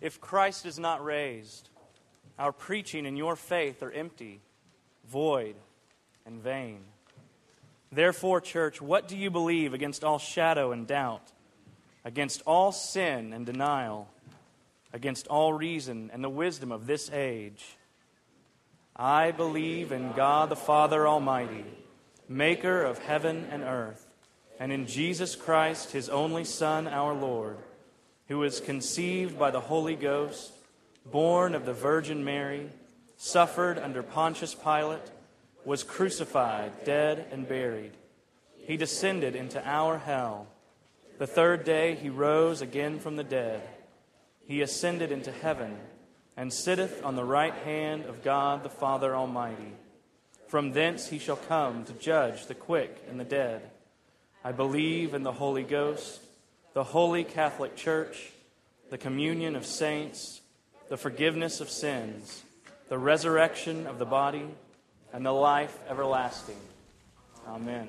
If Christ is not raised, our preaching and your faith are empty, void, and vain. Therefore, church, what do you believe against all shadow and doubt, against all sin and denial, against all reason and the wisdom of this age? I believe in God the Father Almighty, maker of heaven and earth, and in Jesus Christ, his only Son, our Lord, who was conceived by the Holy Ghost, born of the Virgin Mary, suffered under Pontius Pilate, was crucified, dead, and buried. He descended into our hell. The third day he rose again from the dead. He ascended into heaven and sitteth on the right hand of God the Father Almighty. From thence he shall come to judge the quick and the dead. I believe in the Holy Ghost, the holy Catholic Church, the communion of saints, the forgiveness of sins, the resurrection of the body, and the life everlasting. Amen.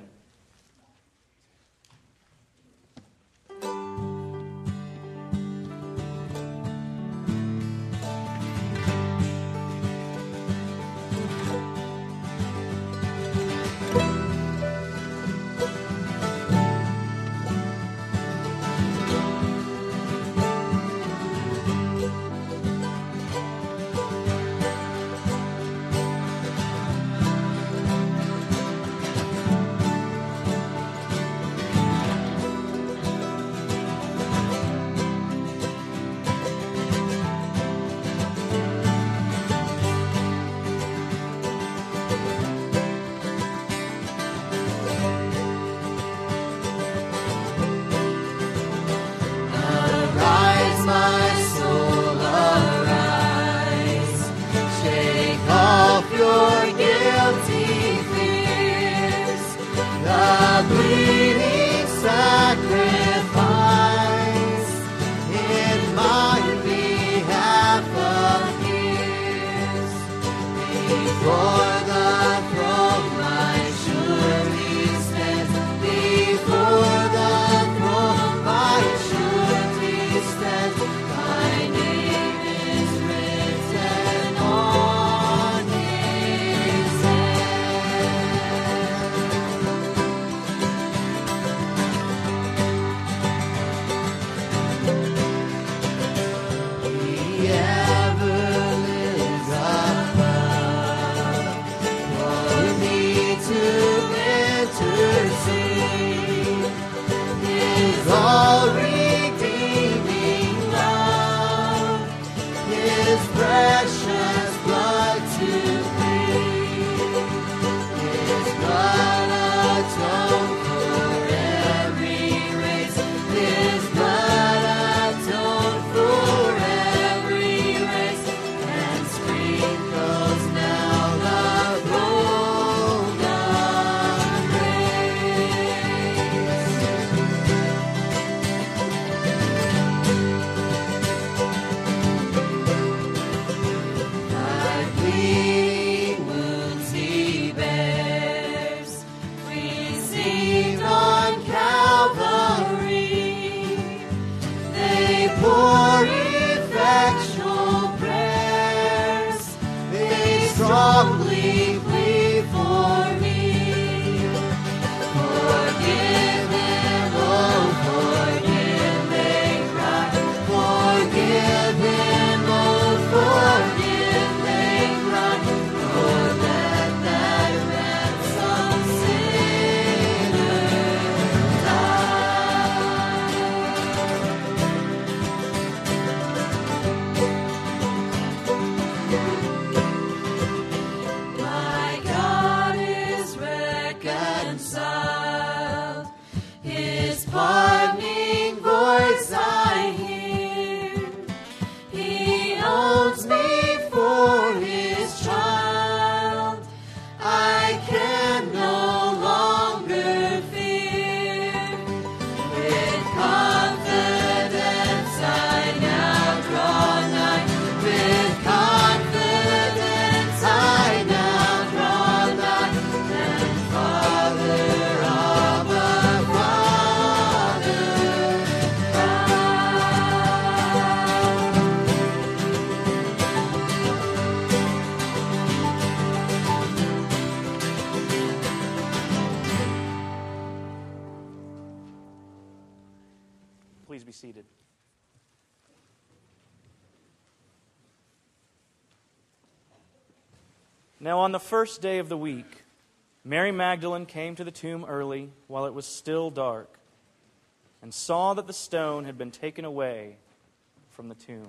please be seated? Now on the first day of the week, Mary Magdalene came to the tomb early while it was still dark and saw that the stone had been taken away from the tomb.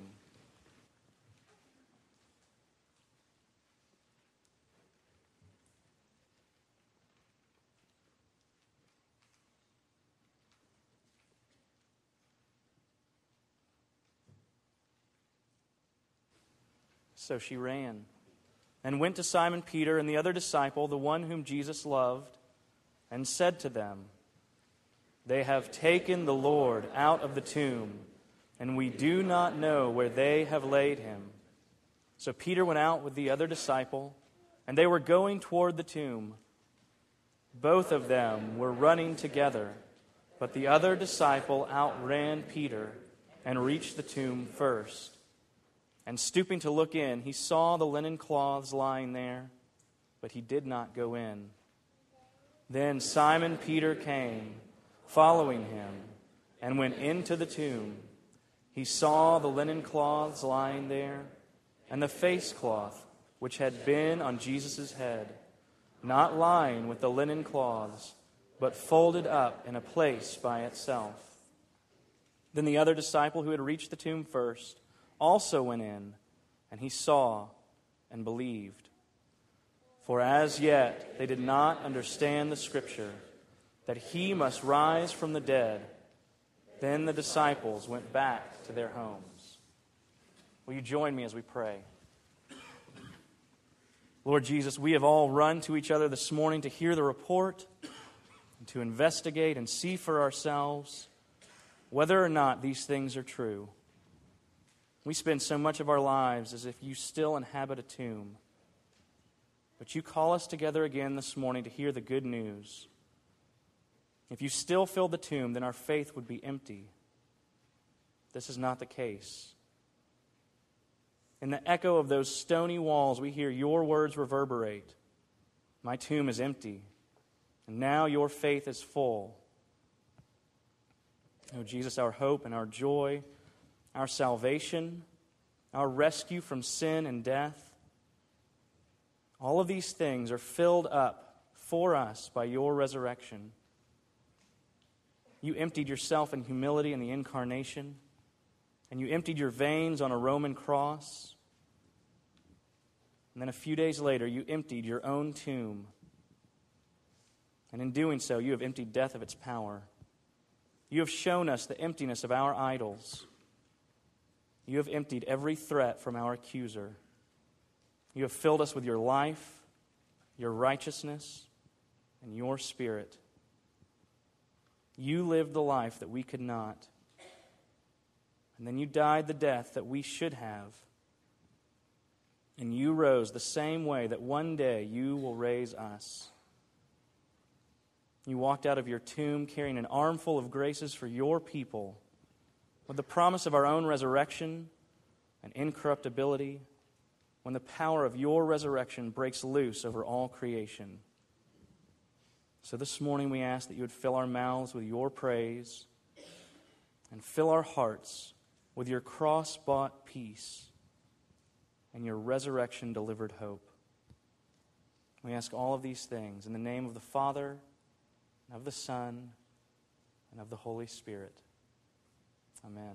So she ran and went to Simon Peter and the other disciple, the one whom Jesus loved, and said to them, "They have taken the Lord out of the tomb, and we do not know where they have laid him." So Peter went out with the other disciple, and they were going toward the tomb. Both of them were running together, but the other disciple outran Peter and reached the tomb first. And stooping to look in, he saw the linen cloths lying there, but he did not go in. Then Simon Peter came, following him, and went into the tomb. He saw the linen cloths lying there, and the face cloth which had been on Jesus' head, not lying with the linen cloths, but folded up in a place by itself. Then the other disciple who had reached the tomb first also went in, and he saw and believed. For as yet they did not understand the Scripture, that he must rise from the dead. Then the disciples went back to their homes. Will you join me as we pray? Lord Jesus, we have all run to each other this morning to hear the report, and to investigate and see for ourselves whether or not these things are true. We spend so much of our lives as if you still inhabit a tomb. But you call us together again this morning to hear the good news. If you still filled the tomb, then our faith would be empty. This is not the case. In the echo of those stony walls, we hear your words reverberate. My tomb is empty, and now your faith is full. Oh, Jesus, our hope and our joy, our salvation, our rescue from sin and death, all of these things are filled up for us by your resurrection. You emptied yourself in humility in the incarnation, and you emptied your veins on a Roman cross. And then a few days later, you emptied your own tomb. And in doing so, you have emptied death of its power. You have shown us the emptiness of our idols. You have emptied every threat from our accuser. You have filled us with your life, your righteousness, and your Spirit. You lived the life that we could not. And then you died the death that we should have. And you rose the same way that one day you will raise us. You walked out of your tomb carrying an armful of graces for your people, with the promise of our own resurrection and incorruptibility, when the power of your resurrection breaks loose over all creation. So this morning we ask that you would fill our mouths with your praise and fill our hearts with your cross-bought peace and your resurrection-delivered hope. We ask all of these things in the name of the Father, and of the Son, and of the Holy Spirit. Amen.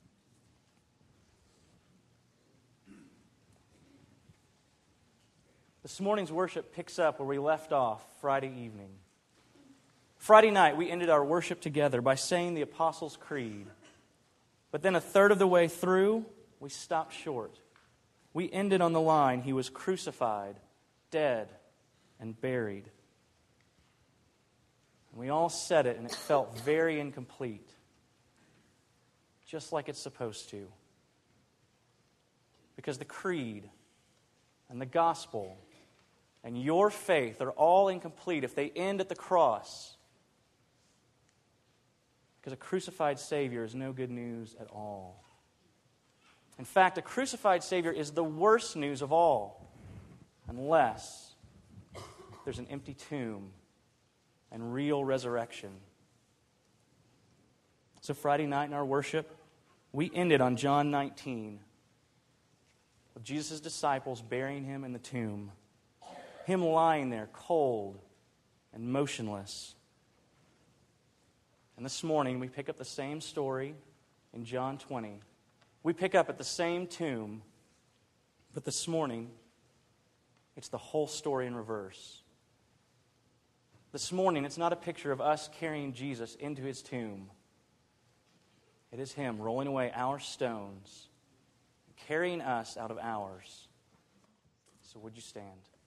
This morning's worship picks up where we left off Friday evening. Friday night, we ended our worship together by saying the Apostles' Creed. But then a third of the way through, we stopped short. We ended on the line, He was crucified, dead, and buried. And we all said it, and it felt very incomplete. Just like it's supposed to. Because the creed and the gospel and your faith are all incomplete if they end at the cross. Because a crucified Savior is no good news at all. In fact, a crucified Savior is the worst news of all, unless there's an empty tomb and real resurrection. So Friday night in our worship, we ended on John 19, with Jesus' disciples burying him in the tomb, him lying there cold and motionless. And this morning, we pick up the same story in John 20. We pick up at the same tomb, but this morning, it's the whole story in reverse. This morning, it's not a picture of us carrying Jesus into his tomb. It is him rolling away our stones, carrying us out of ours. So would you stand?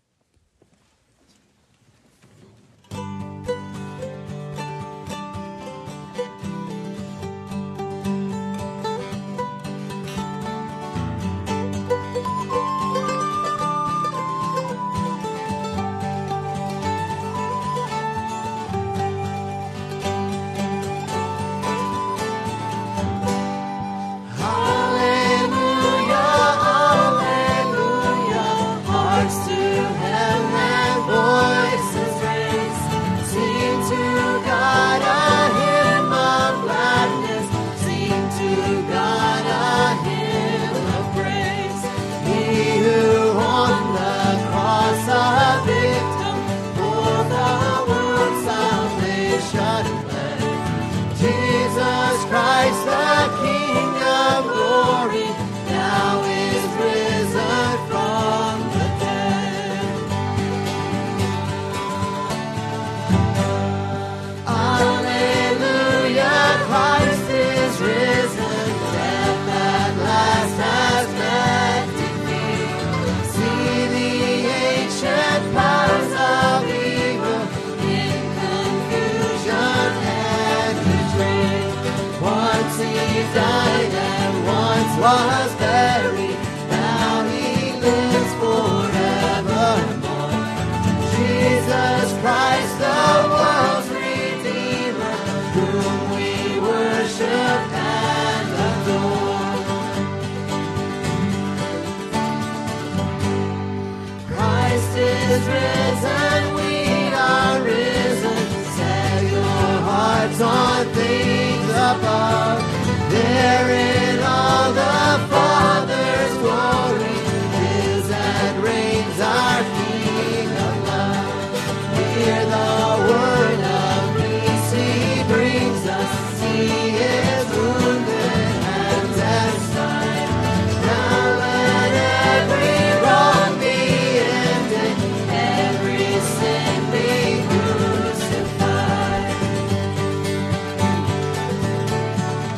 Was buried, now he lives forevermore. Jesus Christ, the world's Redeemer, whom we worship and adore. Christ is risen, we are risen. Set your hearts on things above. There in all the Father's glory is and reigns our King of love. Hear the word of peace he brings us. See his wounded hands and side. Now let every wrong be ended, every sin be crucified.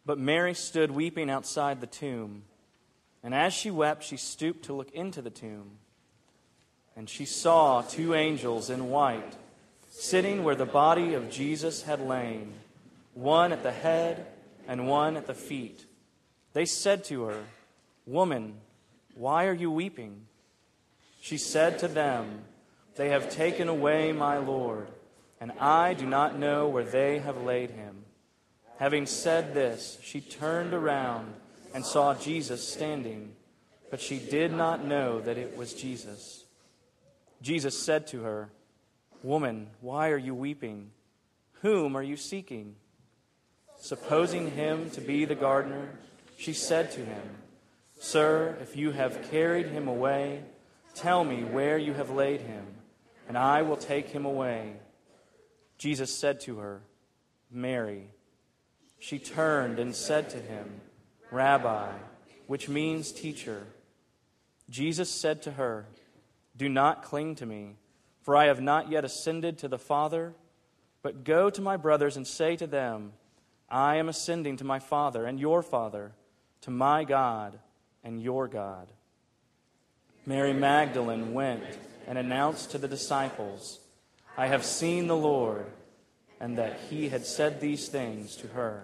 But Mary stood weeping outside the tomb. And as she wept, she stooped to look into the tomb. And she saw two angels in white, sitting where the body of Jesus had lain, one at the head and one at the feet. They said to her, "Woman, why are you weeping?" She said to them, "They have taken away my Lord, and I do not know where they have laid him." Having said this, she turned around and saw Jesus standing, but she did not know that it was Jesus. Jesus said to her, "Woman, why are you weeping? Whom are you seeking?" Supposing him to be the gardener, she said to him, "Sir, if you have carried him away, tell me where you have laid him, and I will take him away." Jesus said to her, "Mary." She turned and said to him, "Rabbi," which means teacher. Jesus said to her, "Do not cling to me, for I have not yet ascended to the Father, but go to my brothers and say to them, I am ascending to my Father and your Father, to my God and your God." Mary Magdalene went and announced to the disciples, "I have seen the Lord," and that he had said these things to her.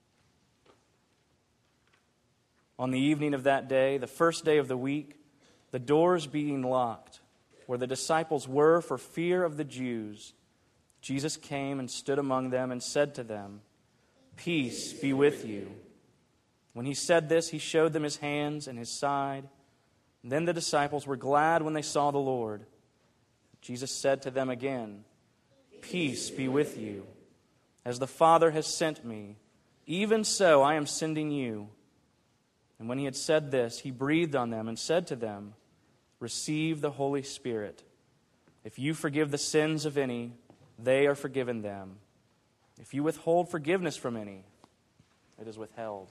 On the evening of that day, the first day of the week, the doors being locked, where the disciples were for fear of the Jews, Jesus came and stood among them and said to them, "Peace be with you." When he said this, he showed them his hands and his side. Then the disciples were glad when they saw the Lord. Jesus said to them again, "Peace be with you. As the Father has sent me, even so I am sending you." And when he had said this, he breathed on them and said to them, "Receive the Holy Spirit. If you forgive the sins of any, they are forgiven them. If you withhold forgiveness from any, it is withheld."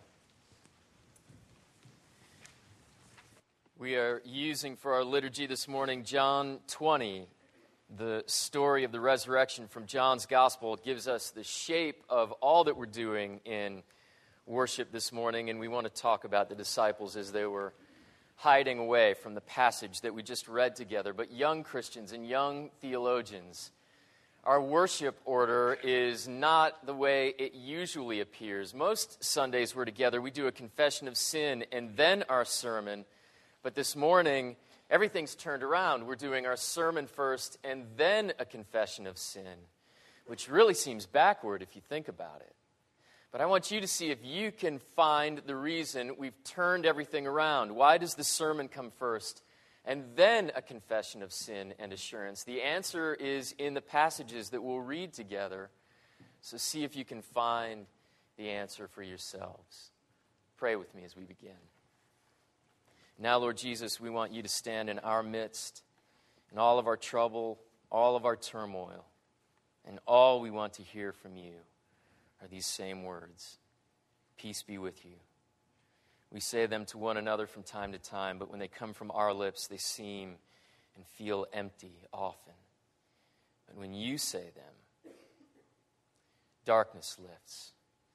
We are using for our liturgy this morning John 20, the story of the resurrection from John's Gospel. It gives us the shape of all that we're doing in worship this morning, and we want to talk about the disciples as they were hiding away from the passage that we just read together. But young Christians and young theologians, our worship order is not the way it usually appears. Most Sundays we're together, we do a confession of sin and then our sermon. But this morning, everything's turned around. We're doing our sermon first and then a confession of sin, which really seems backward if you think about it. But I want you to see if you can find the reason we've turned everything around. Why does the sermon come first and then a confession of sin and assurance? The answer is in the passages that we'll read together. So see if you can find the answer for yourselves. Pray with me as we begin. Now, Lord Jesus, we want you to stand in our midst, in all of our trouble, all of our turmoil, and all we want to hear from you are these same words: "Peace be with you." We say them to one another from time to time, but when they come from our lips, they seem and feel empty often. But when you say them, darkness lifts,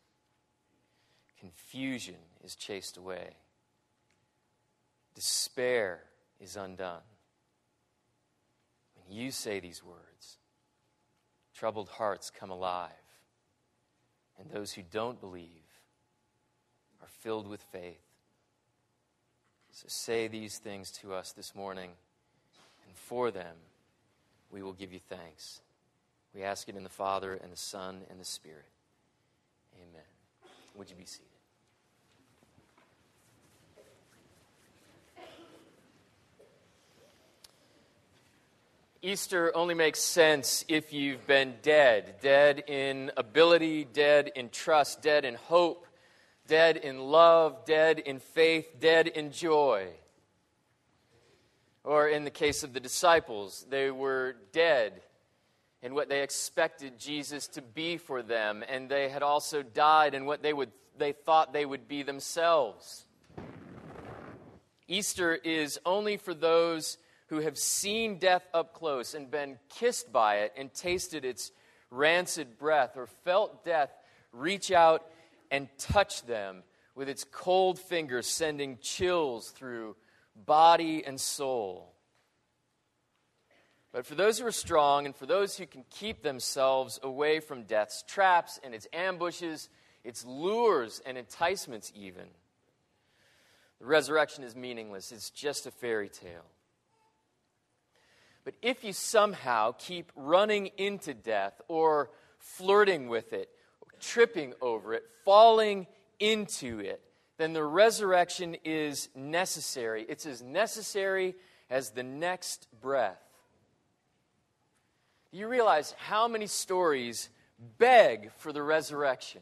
confusion is chased away, despair is undone. When you say these words, troubled hearts come alive, and those who don't believe are filled with faith. So say these things to us this morning, and for them we will give you thanks. We ask it in the Father, and the Son, and the Spirit. Amen. Would you be seated? Easter only makes sense if you've been dead. Dead in ability, dead in trust, dead in hope, dead in love, dead in faith, dead in joy. Or in the case of the disciples, they were dead in what they expected Jesus to be for them, and they had also died in what they thought they would be themselves. Easter is only for those who have seen death up close and been kissed by it and tasted its rancid breath, or felt death reach out and touch them with its cold finger, sending chills through body and soul. But for those who are strong and for those who can keep themselves away from death's traps and its ambushes, its lures and enticements even, the resurrection is meaningless. It's just a fairy tale. But if you somehow keep running into death or flirting with it, tripping over it, falling into it, then the resurrection is necessary. It's as necessary as the next breath. You realize how many stories beg for the resurrection?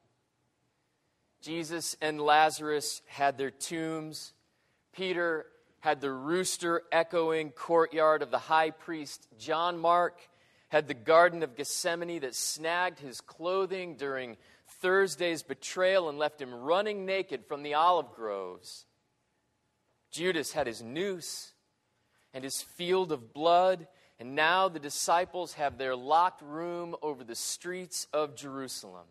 Jesus and Lazarus had their tombs. Peter had the rooster-echoing courtyard of the high priest. John Mark had the Garden of Gethsemane that snagged his clothing during Thursday's betrayal and left him running naked from the olive groves. Judas had his noose and his field of blood, and now the disciples have their locked room over the streets of Jerusalem.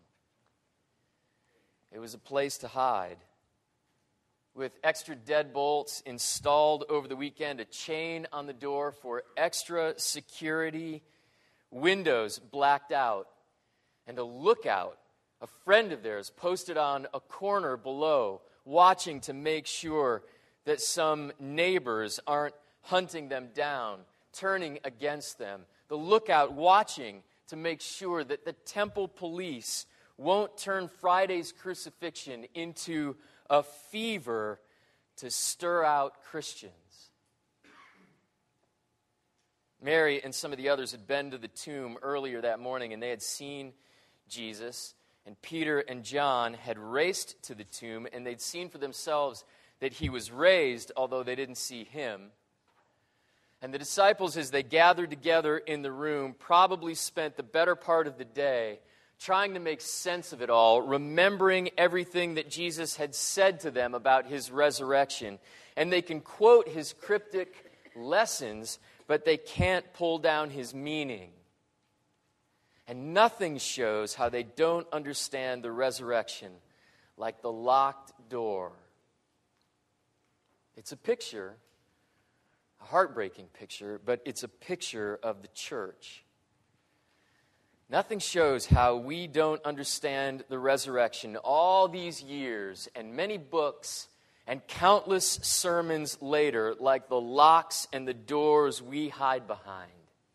It was a place to hide. With extra deadbolts installed over the weekend, a chain on the door for extra security, windows blacked out, and a lookout, a friend of theirs, posted on a corner below, watching to make sure that some neighbors aren't hunting them down, turning against them. The lookout watching to make sure that the temple police won't turn Friday's crucifixion into a fever to stir out Christians. Mary and some of the others had been to the tomb earlier that morning, and they had seen Jesus. And Peter and John had raced to the tomb, and they'd seen for themselves that he was raised, although they didn't see him. And the disciples, as they gathered together in the room, probably spent the better part of the day trying to make sense of it all, remembering everything that Jesus had said to them about his resurrection. And they can quote his cryptic lessons, but they can't pull down his meaning. And nothing shows how they don't understand the resurrection like the locked door. It's a picture, a heartbreaking picture, but it's a picture of the church. Nothing shows how we don't understand the resurrection all these years and many books and countless sermons later like the locks and the doors we hide behind.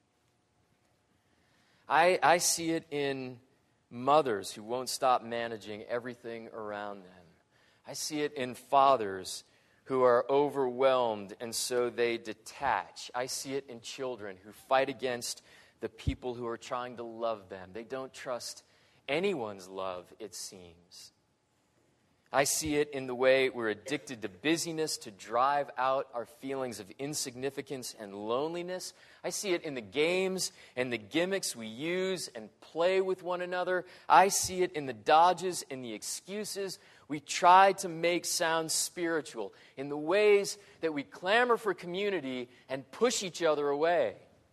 I see it in mothers who won't stop managing everything around them. I see it in fathers who are overwhelmed and so they detach. I see it in children who fight against the people who are trying to love them. They don't trust anyone's love, it seems. I see it in the way we're addicted to busyness to drive out our feelings of insignificance and loneliness. I see it in the games and the gimmicks we use and play with one another. I see it in the dodges and the excuses we try to make sound spiritual, in the ways that we clamor for community and push each other away.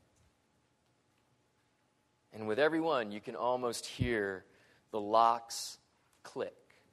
And with every one, you can almost hear the locks click.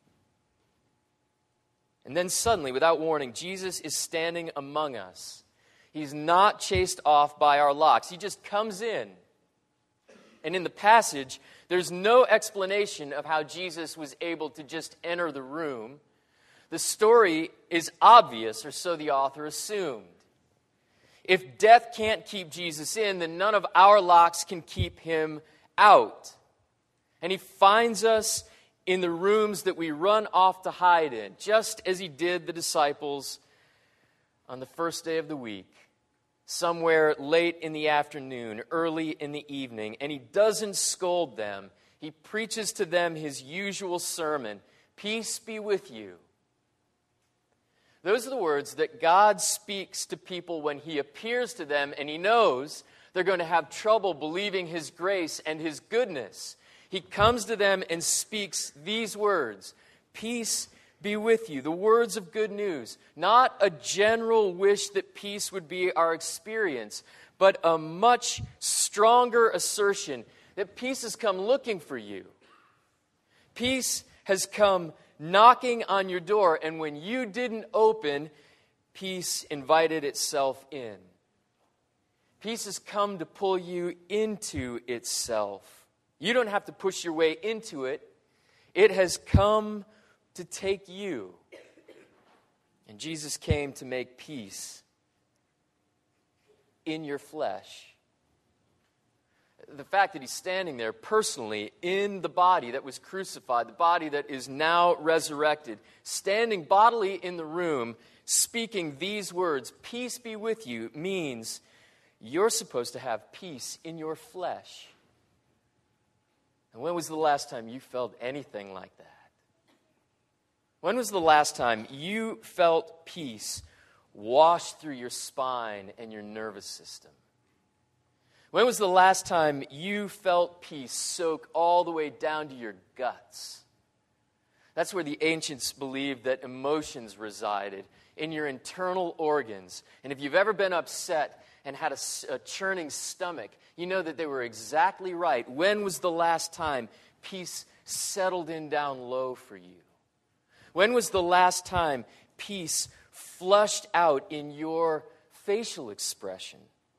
And then suddenly, without warning, Jesus is standing among us. He's not chased off by our locks. He just comes in. And in the passage, there's no explanation of how Jesus was able to just enter the room. The story is obvious, or so the author assumed. If death can't keep Jesus in, then none of our locks can keep him out. And he finds us in the rooms that we run off to hide in, just as he did the disciples on the first day of the week, somewhere late in the afternoon, early in the evening. And he doesn't scold them. He preaches to them his usual sermon, "Peace be with you." Those are the words that God speaks to people when he appears to them, and he knows they're going to have trouble believing his grace and his goodness. He comes to them and speaks these words, "Peace be with you." The words of good news. Not a general wish that peace would be our experience, but a much stronger assertion that peace has come looking for you. Peace has come knocking on your door, and when you didn't open, peace invited itself in. Peace has come to pull you into itself. You don't have to push your way into it. It has come to take you. And Jesus came to make peace in your flesh. The fact that he's standing there personally in the body that was crucified, the body that is now resurrected, standing bodily in the room, speaking these words, "Peace be with you," means you're supposed to have peace in your flesh. And when was the last time you felt anything like that? When was the last time you felt peace wash through your spine and your nervous system? When was the last time you felt peace soak all the way down to your guts? That's where the ancients believed that emotions resided, in your internal organs. And if you've ever been upset and had a churning stomach, you know that they were exactly right. When was the last time peace settled in down low for you? When was the last time peace flushed out in your facial expression?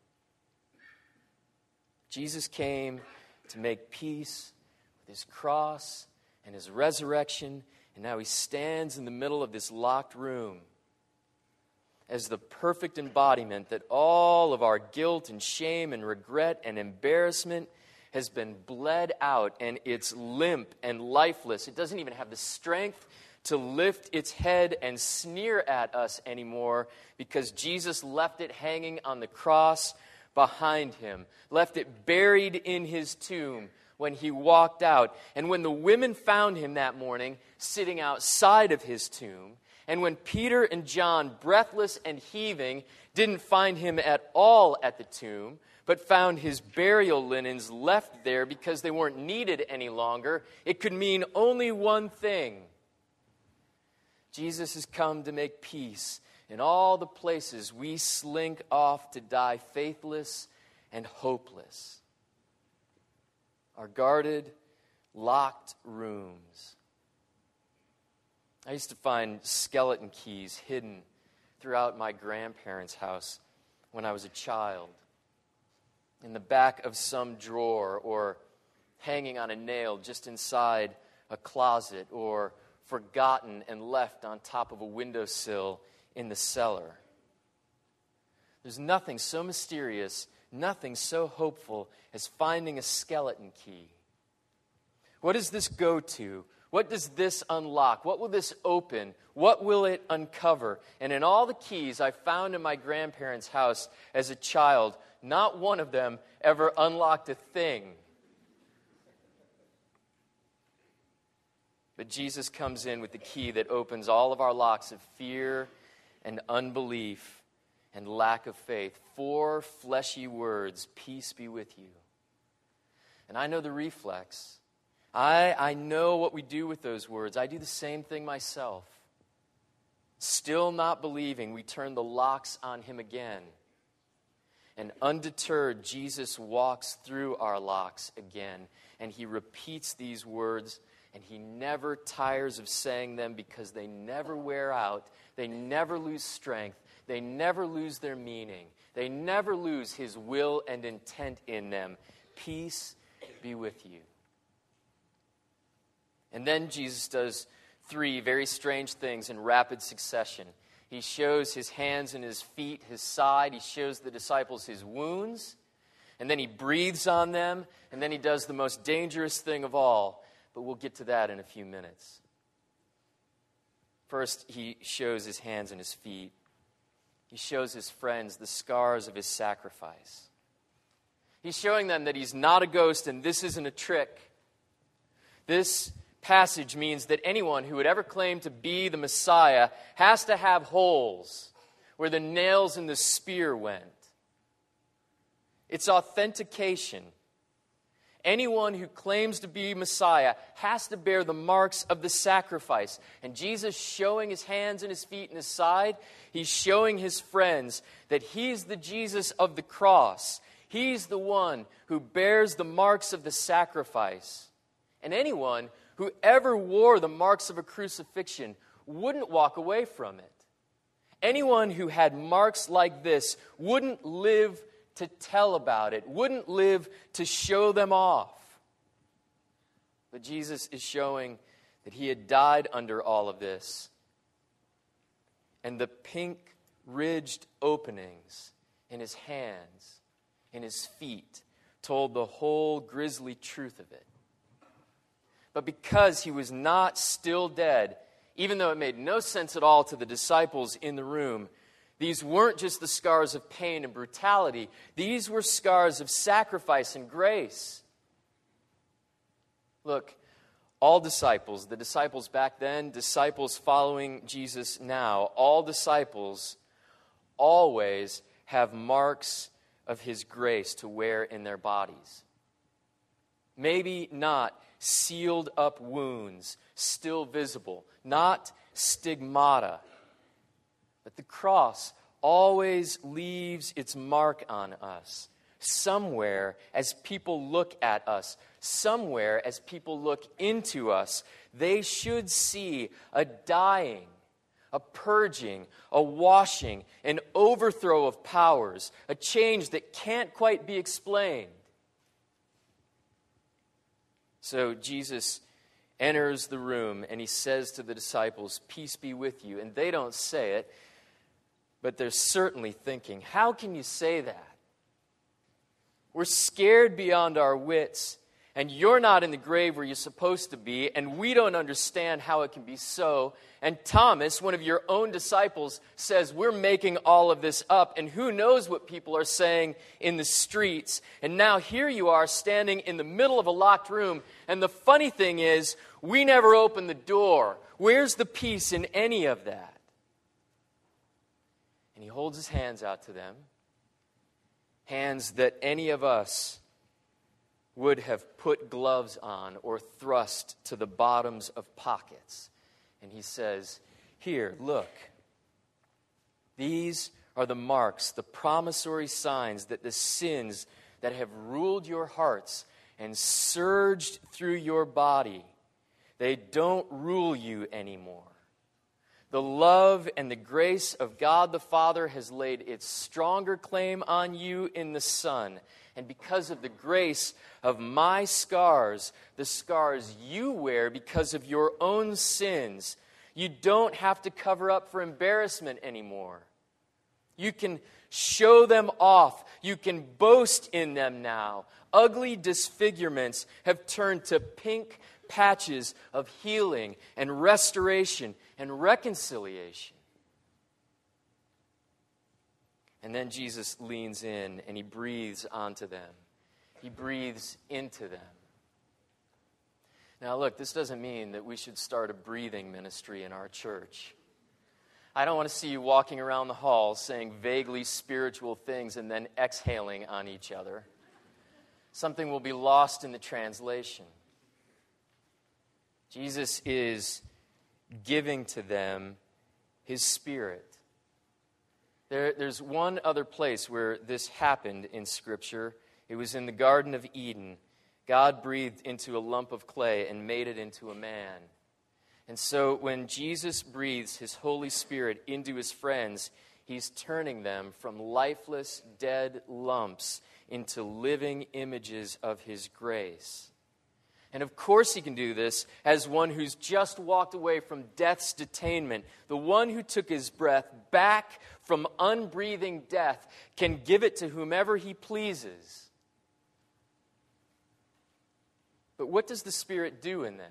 Jesus came to make peace with his cross and his resurrection, and now he stands in the middle of this locked room as the perfect embodiment that all of our guilt and shame and regret and embarrassment has been bled out, and it's limp and lifeless. It doesn't even have the strength to lift its head and sneer at us anymore, because Jesus left it hanging on the cross behind him, left it buried in his tomb when he walked out. And when the women found him that morning sitting outside of his tomb, and when Peter and John, breathless and heaving, didn't find him at all at the tomb, but found his burial linens left there because they weren't needed any longer, it could mean only one thing. Jesus has come to make peace in all the places we slink off to die faithless and hopeless. Our guarded, locked rooms. I used to find skeleton keys hidden throughout my grandparents' house when I was a child, in the back of some drawer, or hanging on a nail just inside a closet, or forgotten and left on top of a windowsill in the cellar. There's nothing so mysterious, nothing so hopeful as finding a skeleton key. What does this go to? What does this unlock? What will this open? What will it uncover? And in all the keys I found in my grandparents' house as a child, not one of them ever unlocked a thing. But Jesus comes in with the key that opens all of our locks of fear and unbelief and lack of faith. 4 fleshy words, "Peace be with you." And I know the reflex. I know what we do with those words. I do the same thing myself. Still not believing, we turn the locks on him again. And undeterred, Jesus walks through our locks again. And he repeats these words, and he never tires of saying them, because they never wear out. They never lose strength. They never lose their meaning. They never lose his will and intent in them. Peace be with you. And then Jesus does 3 very strange things in rapid succession. He shows his hands and his feet, his side. He shows the disciples his wounds. And then he breathes on them. And then he does the most dangerous thing of all. But we'll get to that in a few minutes. First, he shows his hands and his feet. He shows his friends the scars of his sacrifice. He's showing them that he's not a ghost and this isn't a trick. This passage means that anyone who would ever claim to be the Messiah has to have holes where the nails in the spear went. It's authentication. Anyone who claims to be Messiah has to bear the marks of the sacrifice. And Jesus, showing his hands and his feet and his side, he's showing his friends that he's the Jesus of the cross. He's the one who bears the marks of the sacrifice. And anyone whoever wore the marks of a crucifixion wouldn't walk away from it. Anyone who had marks like this wouldn't live to tell about it, wouldn't live to show them off. But Jesus is showing that he had died under all of this. And the pink ridged openings in his hands, in his feet, told the whole grisly truth of it. But because he was not still dead, even though it made no sense at all to the disciples in the room, these weren't just the scars of pain and brutality. These were scars of sacrifice and grace. Look, all disciples, the disciples back then, disciples following Jesus now, all disciples always have marks of his grace to wear in their bodies. Maybe not sealed up wounds, still visible, not stigmata. But the cross always leaves its mark on us. Somewhere as people look at us, somewhere as people look into us, they should see a dying, a purging, a washing, an overthrow of powers, a change that can't quite be explained. So Jesus enters the room and he says to the disciples, "Peace be with you." And they don't say it, but they're certainly thinking, how can you say that? We're scared beyond our wits, and you're not in the grave where you're supposed to be, and we don't understand how it can be so. And Thomas, one of your own disciples, says we're making all of this up, and who knows what people are saying in the streets. And now here you are standing in the middle of a locked room, and the funny thing is, we never opened the door. Where's the peace in any of that? And he holds his hands out to them, hands that any of us would have put gloves on or thrust to the bottoms of pockets. And he says, "Here, look. These are the marks, the promissory signs that the sins that have ruled your hearts and surged through your body, they don't rule you anymore. The love and the grace of God the Father has laid its stronger claim on you in the Son. And because of the grace of my scars, the scars you wear because of your own sins, you don't have to cover up for embarrassment anymore. You can show them off. You can boast in them now. Ugly disfigurements have turned to pink patches of healing and restoration and reconciliation." And then Jesus leans in and he breathes onto them. He breathes into them. Now look, this doesn't mean that we should start a breathing ministry in our church. I don't want to see you walking around the halls saying vaguely spiritual things and then exhaling on each other. Something will be lost in the translation. Jesus is giving to them his Spirit. There's one other place where this happened in Scripture. It was in the Garden of Eden. God breathed into a lump of clay and made it into a man. And so when Jesus breathes his Holy Spirit into his friends, he's turning them from lifeless, dead lumps into living images of his grace. And of course he can do this as one who's just walked away from death's detainment. The one who took his breath back from unbreathing death can give it to whomever he pleases. But what does the Spirit do in them?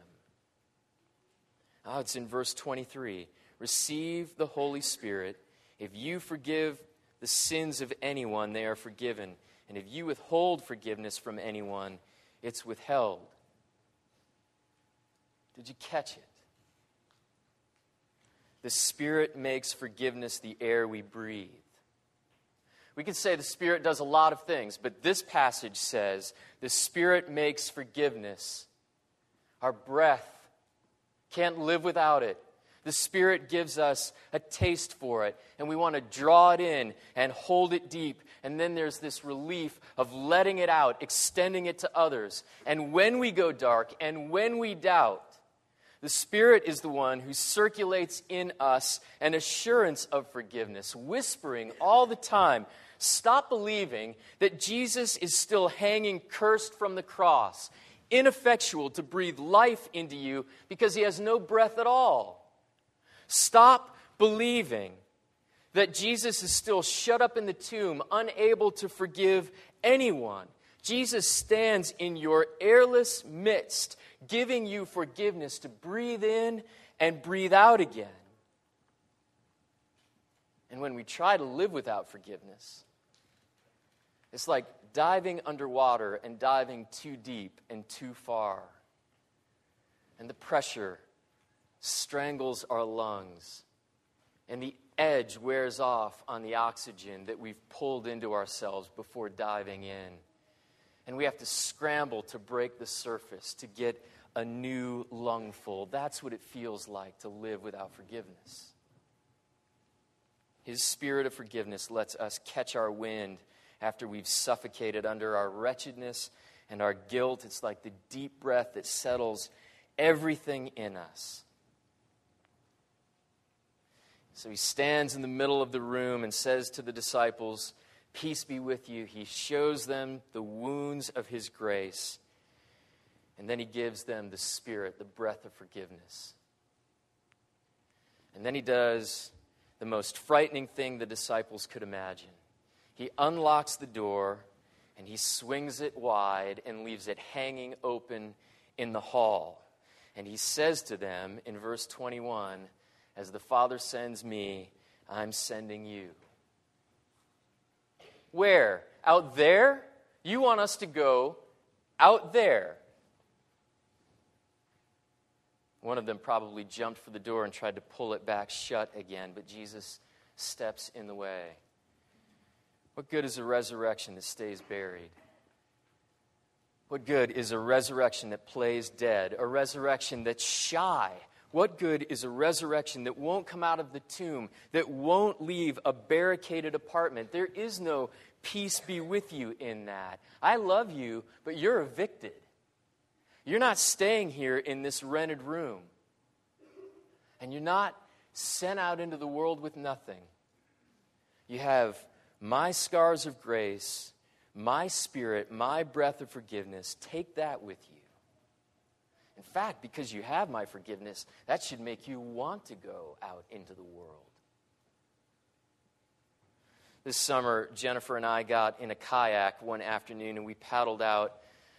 It's in verse 23. "Receive the Holy Spirit. If you forgive the sins of anyone, they are forgiven. And if you withhold forgiveness from anyone, it's withheld." Did you catch it? The Spirit makes forgiveness the air we breathe. We could say the Spirit does a lot of things, but this passage says the Spirit makes forgiveness. Our breath, can't live without it. The Spirit gives us a taste for it, and we want to draw it in and hold it deep. And then there's this relief of letting it out, extending it to others. And when we go dark and when we doubt, the Spirit is the one who circulates in us an assurance of forgiveness, whispering all the time, stop believing that Jesus is still hanging cursed from the cross, ineffectual to breathe life into you because he has no breath at all. Stop believing that Jesus is still shut up in the tomb, unable to forgive anyone. Jesus stands in your airless midst, giving you forgiveness to breathe in and breathe out again. And when we try to live without forgiveness, it's like diving underwater and diving too deep and too far. And the pressure strangles our lungs, and the edge wears off on the oxygen that we've pulled into ourselves before diving in. And we have to scramble to break the surface to get a new lungful. That's what it feels like to live without forgiveness. His Spirit of forgiveness lets us catch our wind after we've suffocated under our wretchedness and our guilt. It's like the deep breath that settles everything in us. So he stands in the middle of the room and says to the disciples, peace be with you. He shows them the wounds of his grace. And then he gives them the Spirit, the breath of forgiveness. And then he does the most frightening thing the disciples could imagine. He unlocks the door and he swings it wide and leaves it hanging open in the hall. And he says to them in verse 21, as the Father sends me, I'm sending you. Where? Out there? You want us to go out there. One of them probably jumped for the door and tried to pull it back shut again, but Jesus steps in the way. What good is a resurrection that stays buried? What good is a resurrection that plays dead? A resurrection that's shy? What good is a resurrection that won't come out of the tomb, that won't leave a barricaded apartment? There is no peace be with you in that. I love you, but you're evicted. You're not staying here in this rented room. And you're not sent out into the world with nothing. You have my scars of grace, my Spirit, my breath of forgiveness. Take that with you. In fact, because you have my forgiveness, that should make you want to go out into the world. This summer, Jennifer and I got in a kayak one afternoon and we paddled out,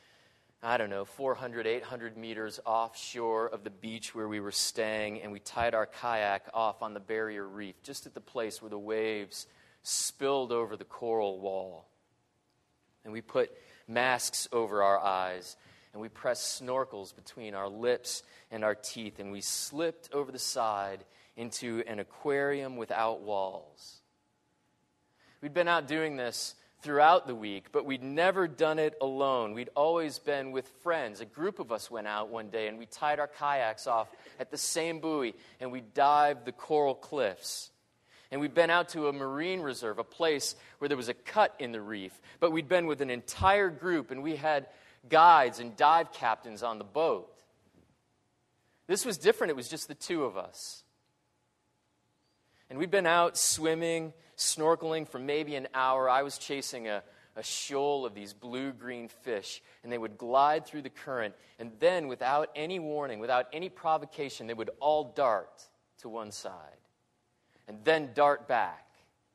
400, 800 meters offshore of the beach where we were staying, and we tied our kayak off on the barrier reef, just at the place where the waves spilled over the coral wall. And we put masks over our eyes, and we pressed snorkels between our lips and our teeth, and we slipped over the side into an aquarium without walls. We'd been out doing this throughout the week, but we'd never done it alone. We'd always been with friends. A group of us went out one day, and we tied our kayaks off at the same buoy, and we dived the coral cliffs. And we'd been out to a marine reserve, a place where there was a cut in the reef, but we'd been with an entire group, and we had guides and dive captains on the boat. This was different. It was just the two of us. And we'd been out swimming, snorkeling for maybe an hour. I was chasing a shoal of these blue-green fish, and they would glide through the current, and then without any warning, without any provocation, they would all dart to one side, and then dart back.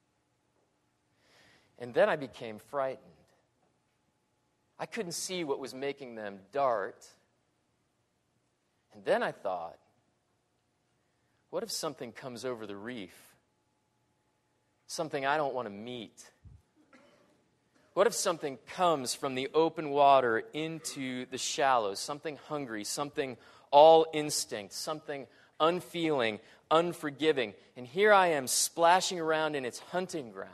And then I became frightened. I couldn't see what was making them dart. And then I thought, what if something comes over the reef? Something I don't want to meet. What if something comes from the open water into the shallows? Something hungry, something all instinct, something unfeeling, unforgiving. And here I am splashing around in its hunting ground.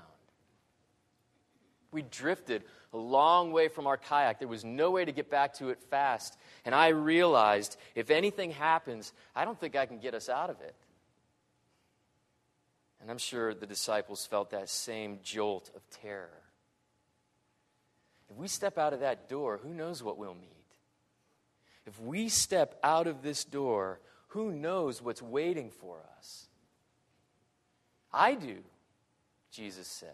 We drifted a long way from our kayak. There was no way to get back to it fast. And I realized if anything happens, I don't think I can get us out of it. And I'm sure the disciples felt that same jolt of terror. If we step out of that door, who knows what we'll meet? If we step out of this door, who knows what's waiting for us? I do, Jesus says.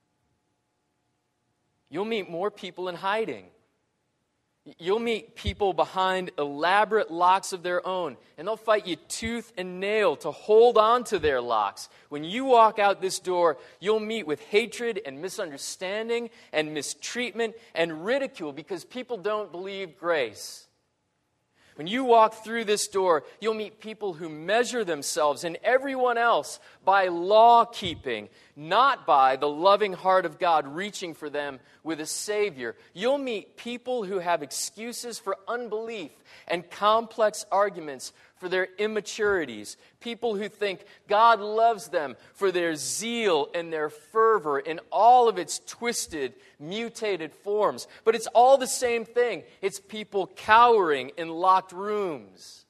You'll meet more people in hiding. You'll meet people behind elaborate locks of their own, and they'll fight you tooth and nail to hold on to their locks. When you walk out this door, you'll meet with hatred and misunderstanding and mistreatment and ridicule because people don't believe grace. When you walk through this door, you'll meet people who measure themselves and everyone else by law keeping, not by the loving heart of God reaching for them with a Savior. You'll meet people who have excuses for unbelief and complex arguments for their immaturities. People who think God loves them for their zeal and their fervor in all of its twisted, mutated forms. But it's all the same thing. It's people cowering in locked rooms.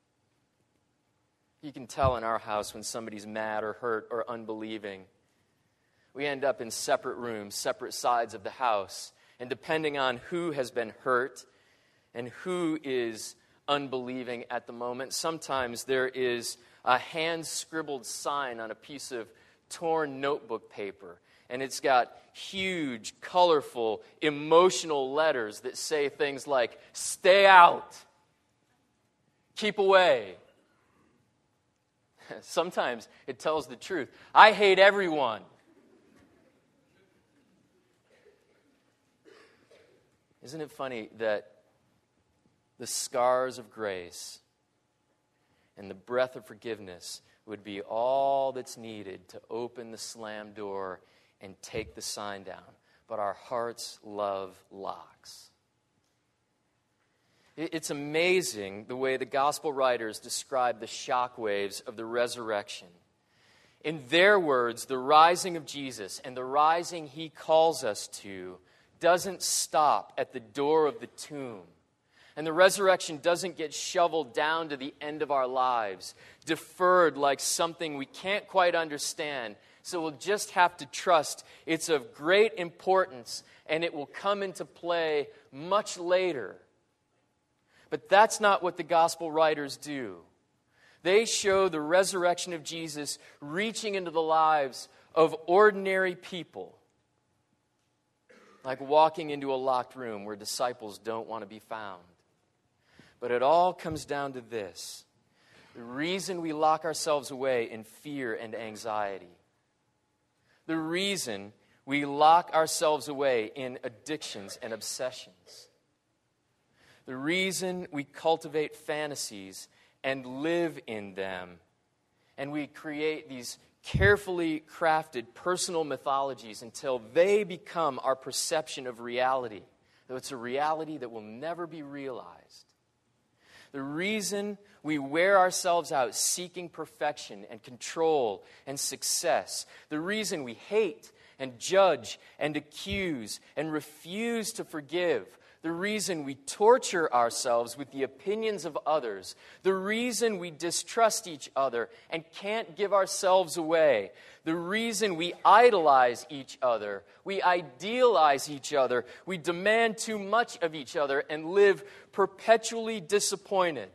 You can tell in our house when somebody's mad or hurt or unbelieving. We end up in separate rooms, separate sides of the house. And depending on who has been hurt and who is unbelieving at the moment, sometimes there is a hand-scribbled sign on a piece of torn notebook paper. And it's got huge, colorful, emotional letters that say things like, "Stay out," "Keep away." Sometimes it tells the truth. "I hate everyone." Isn't it funny that the scars of grace and the breath of forgiveness would be all that's needed to open the slam door and take the sign down? But our hearts love locks. It's amazing the way the gospel writers describe the shockwaves of the resurrection. In their words, the rising of Jesus and the rising he calls us to doesn't stop at the door of the tomb. And the resurrection doesn't get shoveled down to the end of our lives, deferred like something we can't quite understand. So we'll just have to trust it's of great importance and it will come into play much later. But that's not what the gospel writers do. They show the resurrection of Jesus reaching into the lives of ordinary people, like walking into a locked room where disciples don't want to be found. But it all comes down to this: the reason we lock ourselves away in fear and anxiety, the reason we lock ourselves away in addictions and obsessions, the reason we cultivate fantasies and live in them, and we create these carefully crafted personal mythologies until they become our perception of reality, though it's a reality that will never be realized. The reason we wear ourselves out seeking perfection and control and success, the reason we hate and judge and accuse and refuse to forgive, the reason we torture ourselves with the opinions of others, the reason we distrust each other and can't give ourselves away, the reason we idolize each other, we idealize each other, we demand too much of each other and live perpetually disappointed.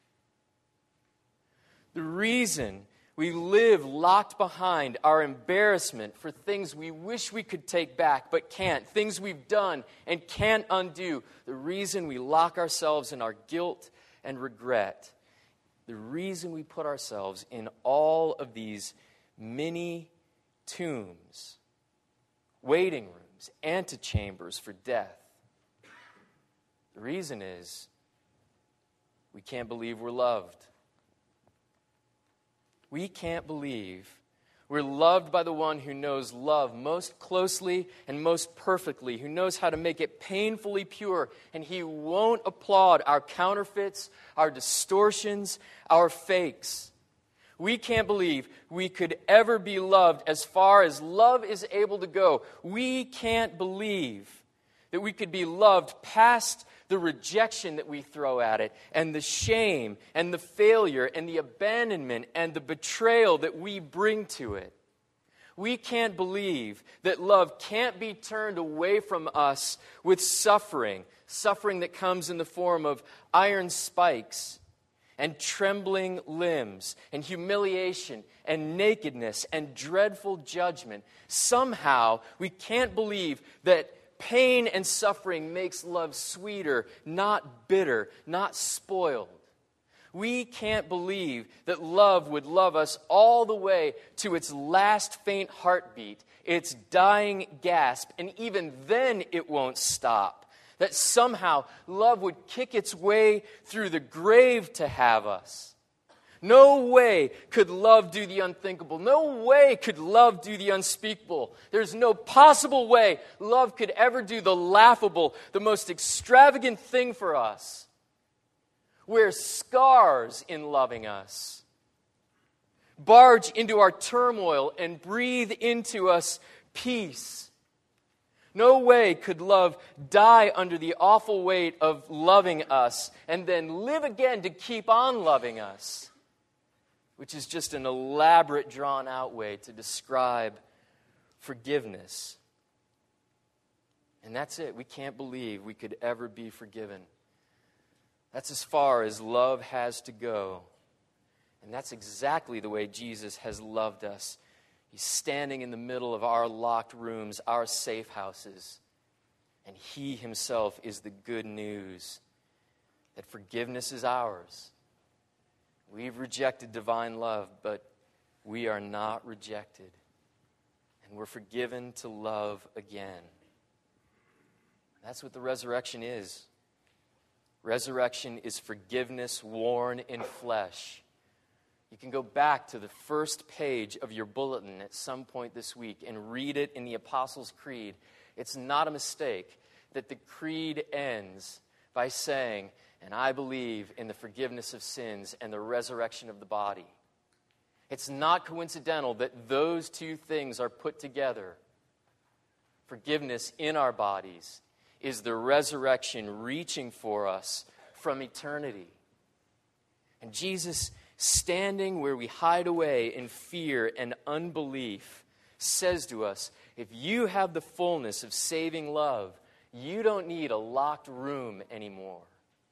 The reason we live locked behind our embarrassment for things we wish we could take back but can't, things we've done and can't undo, the reason we lock ourselves in our guilt and regret, the reason we put ourselves in all of these mini tombs, waiting rooms, antechambers for death, the reason is we can't believe we're loved. We can't believe we're loved by the one who knows love most closely and most perfectly, who knows how to make it painfully pure, and he won't applaud our counterfeits, our distortions, our fakes. We can't believe we could ever be loved as far as love is able to go. We can't believe that we could be loved past the rejection that we throw at it, and the shame, and the failure, and the abandonment, and the betrayal that we bring to it. We can't believe that love can't be turned away from us with suffering that comes in the form of iron spikes and trembling limbs and humiliation and nakedness and dreadful judgment. Somehow, we can't believe that pain and suffering makes love sweeter, not bitter, not spoiled. We can't believe that love would love us all the way to its last faint heartbeat, its dying gasp, and even then it won't stop. That somehow love would kick its way through the grave to have us. No way could love do the unthinkable. No way could love do the unspeakable. There's no possible way love could ever do the laughable, the most extravagant thing for us. Wear scars in loving us. Barge into our turmoil and breathe into us peace. No way could love die under the awful weight of loving us and then live again to keep on loving us, which is just an elaborate, drawn-out way to describe forgiveness. And that's it. We can't believe we could ever be forgiven. That's as far as love has to go. And that's exactly the way Jesus has loved us. He's standing in the middle of our locked rooms, our safe houses. And He Himself is the good news that forgiveness is ours. We've rejected divine love, but we are not rejected. And we're forgiven to love again. That's what the resurrection is. Resurrection is forgiveness worn in flesh. You can go back to the first page of your bulletin at some point this week and read it in the Apostles' Creed. It's not a mistake that the creed ends by saying, "And I believe in the forgiveness of sins and the resurrection of the body." It's not coincidental that those two things are put together. Forgiveness in our bodies is the resurrection reaching for us from eternity. And Jesus, standing where we hide away in fear and unbelief, says to us, if you have the fullness of saving love, you don't need a locked room anymore.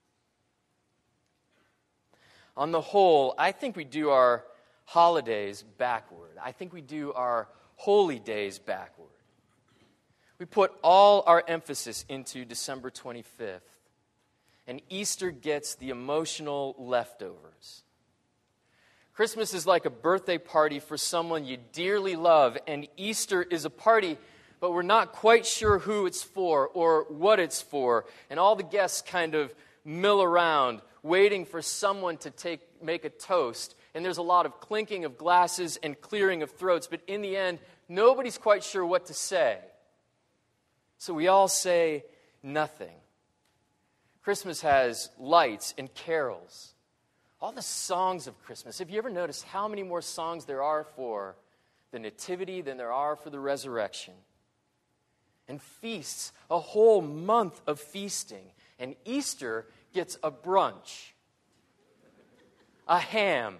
On the whole, I think we do our holidays backward. I think we do our holy days backward. We put all our emphasis into December 25th, and Easter gets the emotional leftovers. Christmas is like a birthday party for someone you dearly love, and Easter is a party, but we're not quite sure who it's for or what it's for, and all the guests kind of mill around, waiting for someone to make a toast, and there's a lot of clinking of glasses and clearing of throats, but in the end, nobody's quite sure what to say. So we all say nothing. Christmas has lights and carols. All the songs of Christmas. Have you ever noticed how many more songs there are for the Nativity than there are for the resurrection? And feasts, a whole month of feasting. And Easter gets a brunch, a ham.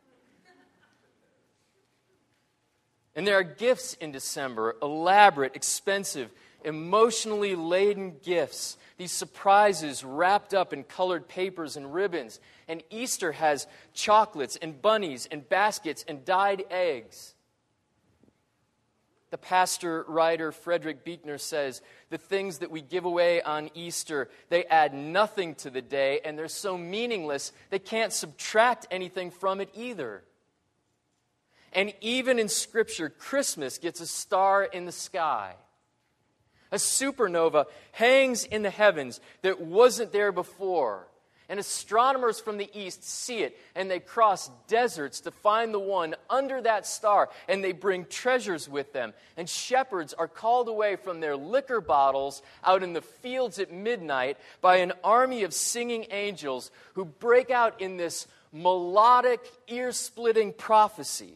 And there are gifts in December, elaborate, expensive, emotionally laden gifts, these surprises wrapped up in colored papers and ribbons. And Easter has chocolates and bunnies and baskets and dyed eggs. The pastor-writer Frederick Buechner says, the things that we give away on Easter, they add nothing to the day, and they're so meaningless, they can't subtract anything from it either. And even in Scripture, Christmas gets a star in the sky. A supernova hangs in the heavens that wasn't there before. And astronomers from the east see it, and they cross deserts to find the one under that star, and they bring treasures with them. And shepherds are called away from their liquor bottles out in the fields at midnight by an army of singing angels who break out in this melodic, ear-splitting prophecy.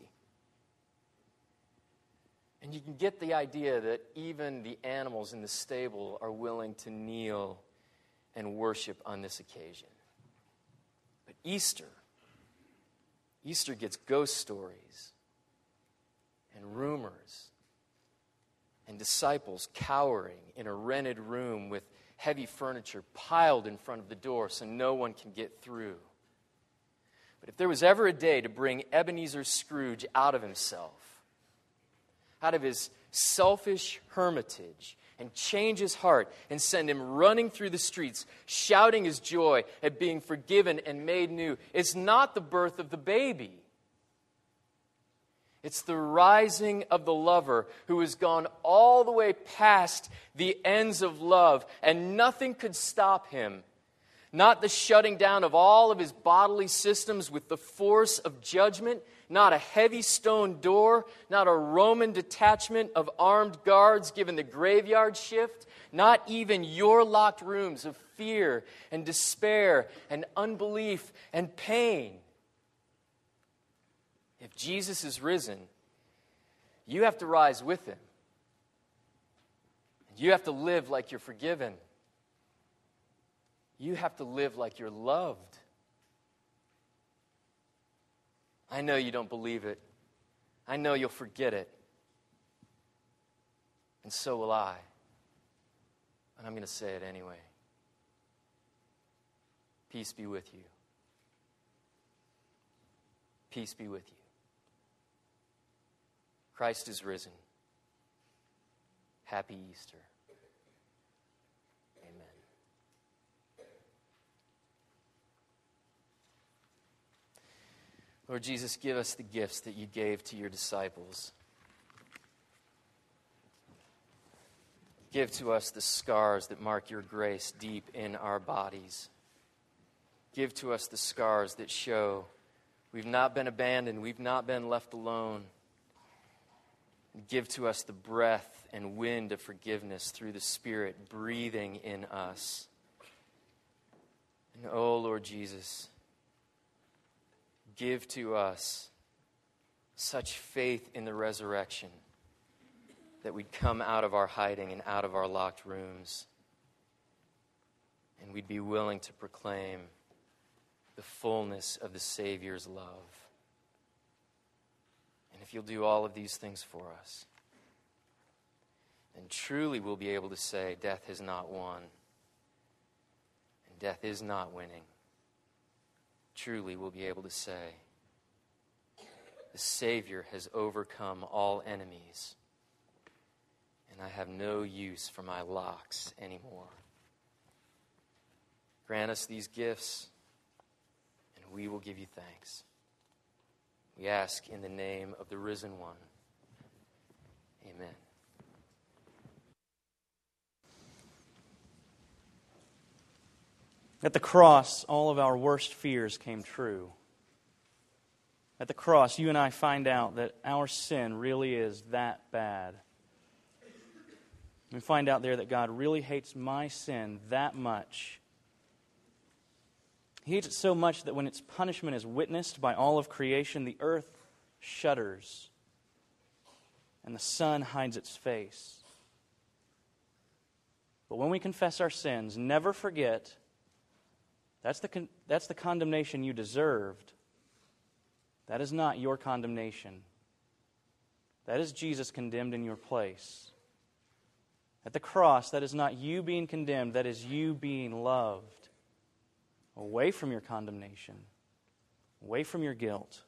And you can get the idea that even the animals in the stable are willing to kneel and worship on this occasion. But Easter gets ghost stories and rumors and disciples cowering in a rented room with heavy furniture piled in front of the door so no one can get through. But if there was ever a day to bring Ebenezer Scrooge out of himself, out of his selfish hermitage, and change his heart and send him running through the streets, shouting his joy at being forgiven and made new, it's not the birth of the baby. It's the rising of the lover who has gone all the way past the ends of love, and nothing could stop him. Not the shutting down of all of his bodily systems with the force of judgment, not a heavy stone door, not a Roman detachment of armed guards given the graveyard shift, not even your locked rooms of fear and despair and unbelief and pain. If Jesus is risen, you have to rise with him. You have to live like you're forgiven. You have to live like you're loved. I know you don't believe it. I know you'll forget it. And so will I. And I'm going to say it anyway. Peace be with you. Peace be with you. Christ is risen. Happy Easter. Amen. Lord Jesus, give us the gifts that you gave to your disciples. Give to us the scars that mark your grace deep in our bodies. Give to us the scars that show we've not been abandoned, we've not been left alone. Give to us the breath and wind of forgiveness through the Spirit breathing in us. And oh, Lord Jesus, give to us such faith in the resurrection that we'd come out of our hiding and out of our locked rooms, and we'd be willing to proclaim the fullness of the Savior's love. And if you'll do all of these things for us, then truly we'll be able to say, death has not won, and death is not winning. Truly we'll be able to say, the Savior has overcome all enemies, and I have no use for my locks anymore. Grant us these gifts, and we will give you thanks. We ask in the name of the risen one. Amen. At the cross, all of our worst fears came true. At the cross, you and I find out that our sin really is that bad. We find out there that God really hates my sin that much. He hates it so much that when its punishment is witnessed by all of creation, the earth shudders and the sun hides its face. But when we confess our sins, never forget that's the condemnation you deserved. That is not your condemnation. That is Jesus condemned in your place. At the cross, that is not you being condemned, that is you being loved. Away from your condemnation, away from your guilt.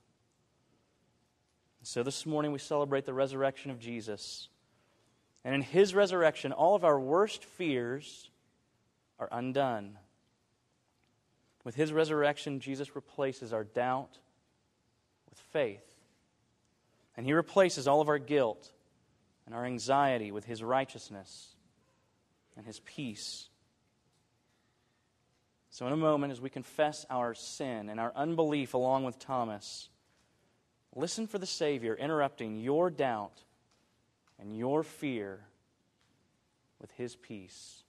So this morning we celebrate the resurrection of Jesus. And in His resurrection, all of our worst fears are undone. With His resurrection, Jesus replaces our doubt with faith. And He replaces all of our guilt and our anxiety with His righteousness and His peace. So in a moment, as we confess our sin and our unbelief along with Thomas, listen for the Savior interrupting your doubt and your fear with His peace.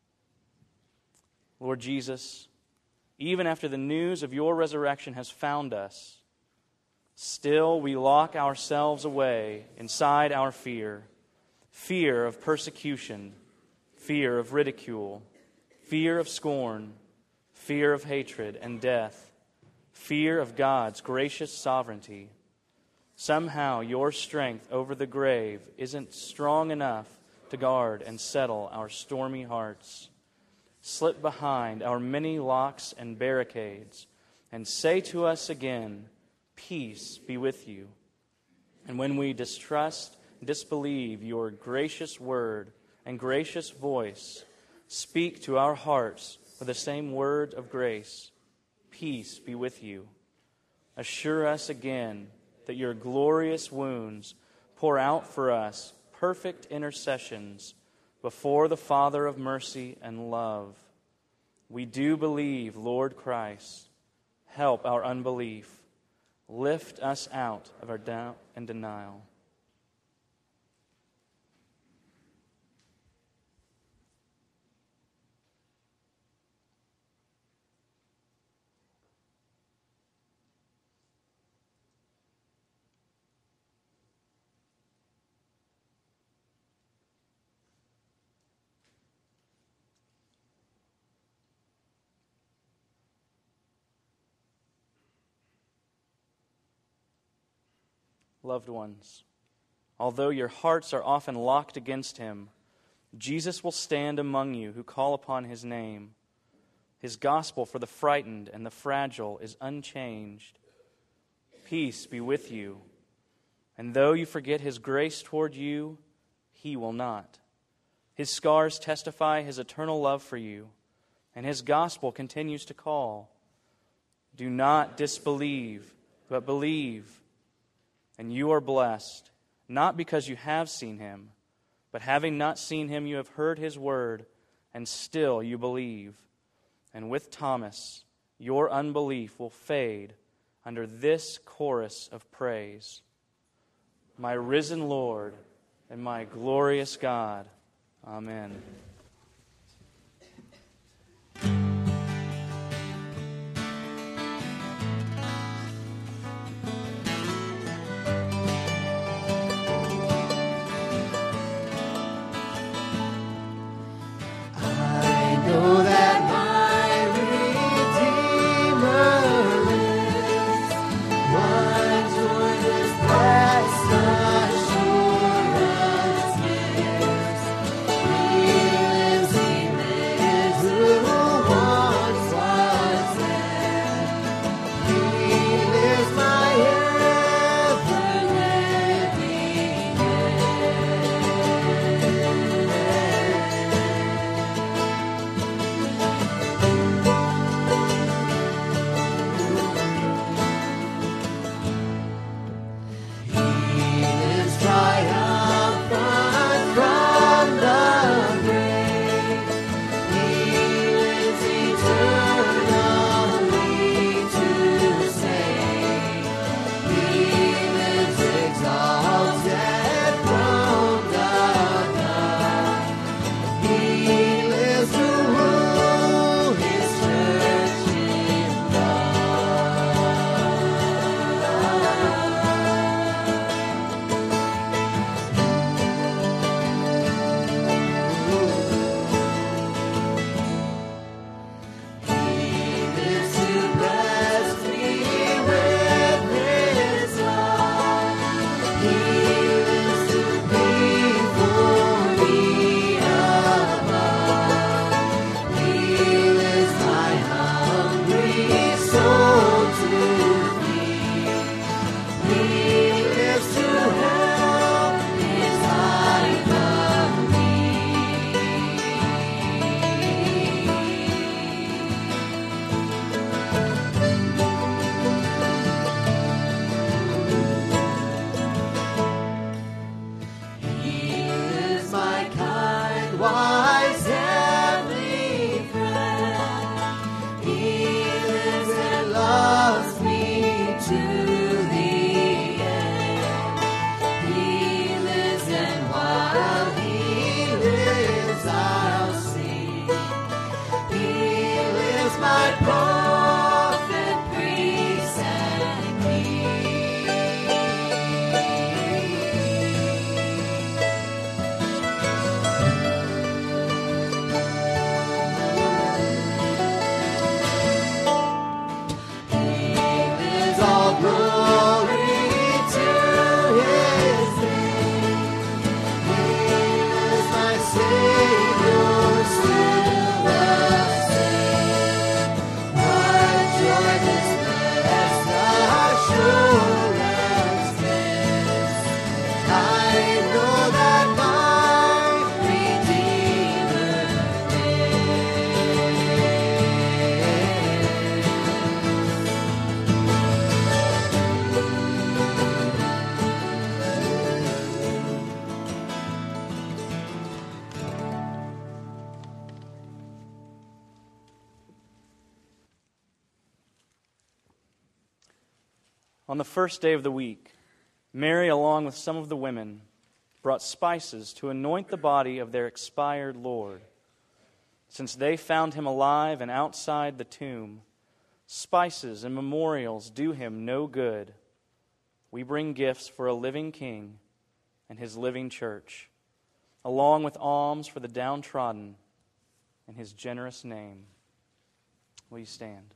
Lord Jesus, even after the news of your resurrection has found us, still we lock ourselves away inside our fear. Fear of persecution, fear of ridicule, fear of scorn, fear of hatred and death, fear of God's gracious sovereignty. Somehow your strength over the grave isn't strong enough to guard and settle our stormy hearts. Slip behind our many locks and barricades and say to us again, peace be with you. And when we distrust, disbelieve your gracious word and gracious voice, speak to our hearts with the same word of grace, peace be with you. Assure us again that your glorious wounds pour out for us perfect intercessions before the Father of mercy and love. We do believe, Lord Christ. Help our unbelief. Lift us out of our doubt and denial. Loved ones, although your hearts are often locked against him, Jesus will stand among you who call upon his name. His gospel for the frightened and the fragile is unchanged. Peace be with you. And though you forget his grace toward you, he will not. His scars testify his eternal love for you, and his gospel continues to call. Do not disbelieve, but believe. And you are blessed, not because you have seen him, but having not seen him, you have heard his word, and still you believe. And with Thomas, your unbelief will fade under this chorus of praise. My risen Lord and my glorious God. Amen. Assurance is On the first day of the week, Mary, along with some of the women, brought spices to anoint the body of their expired Lord. Since they found him alive and outside the tomb, spices and memorials do him no good. We bring gifts for a living king and his living church, along with alms for the downtrodden in his generous name. Will you stand?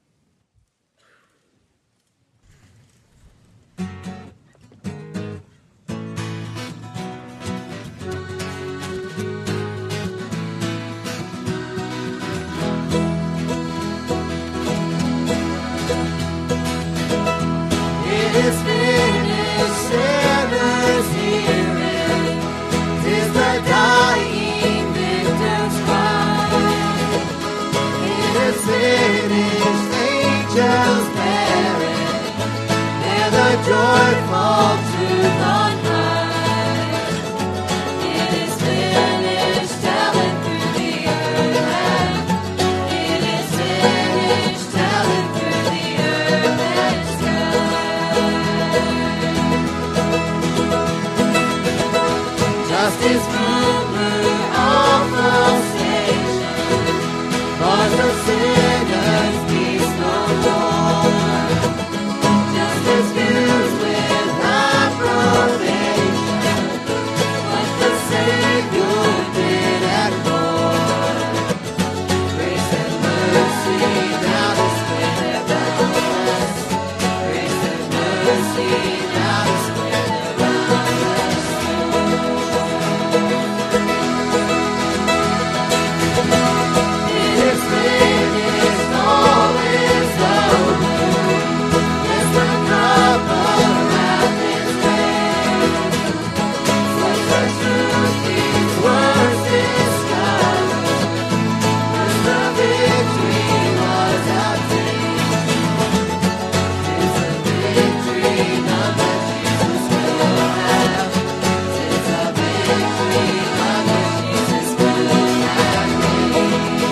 It's finished, sinners hear it. 'Tis the dying victor's cry. It is finished, angels bear it. They're the joyful truth on high. It is finished, tell it through the earth. It is finished, tell it through the earth and sky. Justice ruler of all stations, cause the sinners peace no more. Justice views with approbation what the Savior did and more. Grace and mercy now display their boundless. Grace and mercy now display their boundless. It is finished, all is over. Yes, the cup of wrath is paid. Such a truth these words discover. As the victory was obtained. 'Tis a victory none but Jesus will have. 'Tis a victory none but Jesus will have gained.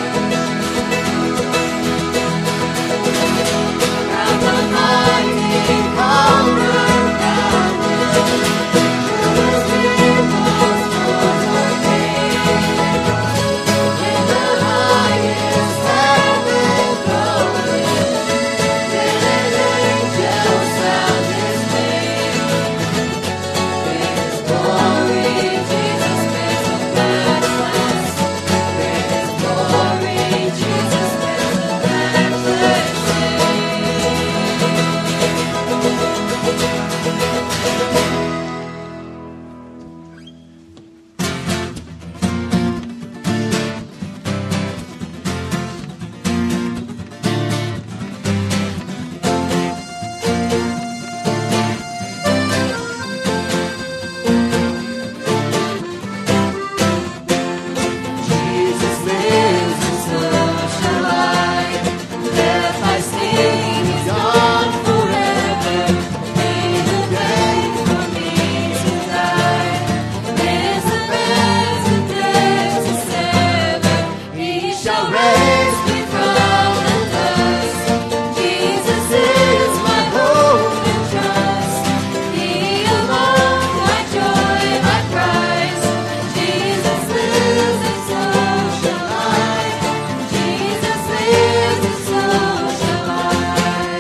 Around the mighty conqueror power, His people's doors are gained. When the highest heaven glory, then angels sound His name. Great is glory, Jesus bears the matchless. Great is glory, Jesus bears the matchless Jesus lives, and so shall I. Death I sing, He's gone forever. Paid the day for me to die. Lives the beds and death to sever. He shall raise me from the dust. Jesus is my hope and trust. He alone my joy, my prize. Jesus lives, and so shall I. Jesus lives, and so shall I.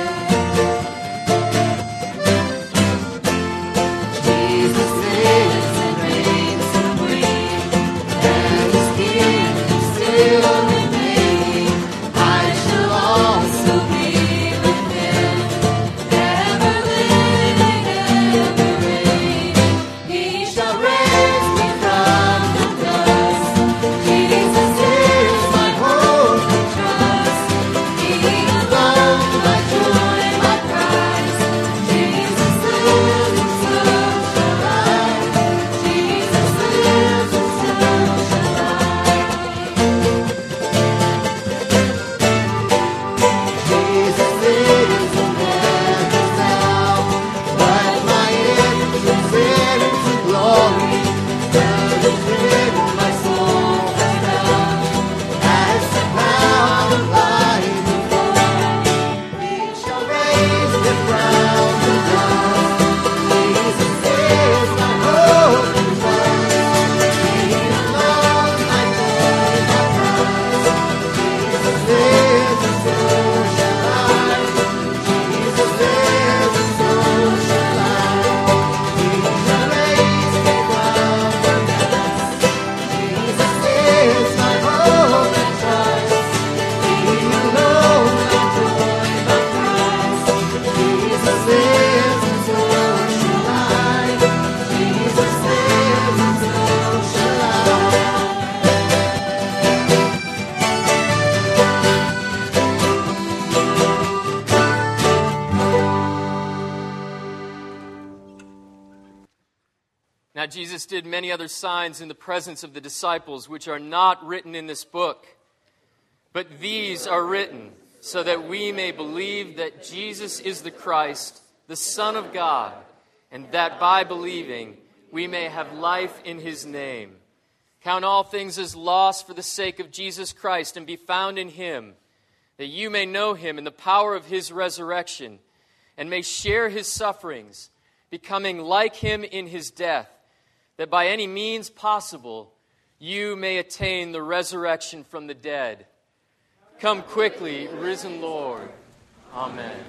Jesus lives and reigns supreme, and His kingdom still remaining. I shall also be with Him, ever living, ever reigning. He shall raise me from the dust. Jesus is my hope and trust. He alone my joy, my prize. Jesus lives, and so shall I. Jesus lives, and so shall I. Jesus did many other signs in the presence of the disciples, which are not written in this book. But these are written so that we may believe that Jesus is the Christ, the Son of God, and that by believing we may have life in his name. Count all things as loss for the sake of Jesus Christ and be found in him, that you may know him in the power of his resurrection and may share his sufferings, becoming like him in his death, that by any means possible you may attain the resurrection from the dead. Come quickly, risen Lord. Amen.